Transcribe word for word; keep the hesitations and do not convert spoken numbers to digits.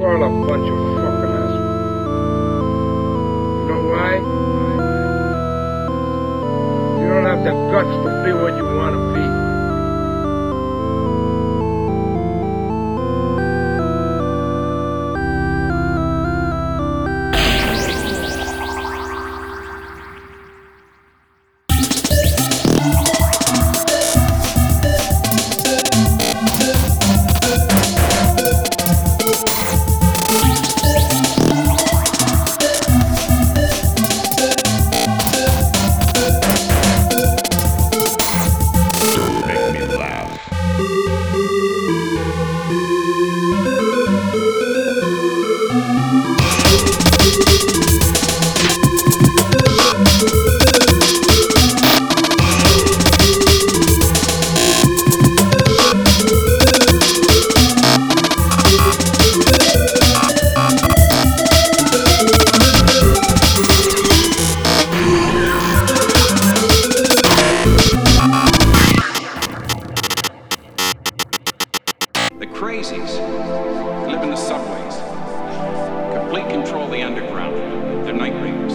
all a bunch of fucking assholes. You know why? You don't have the guts to be what you want to be. The crazies live in the subways. Complete control of the underground. They're night ringers.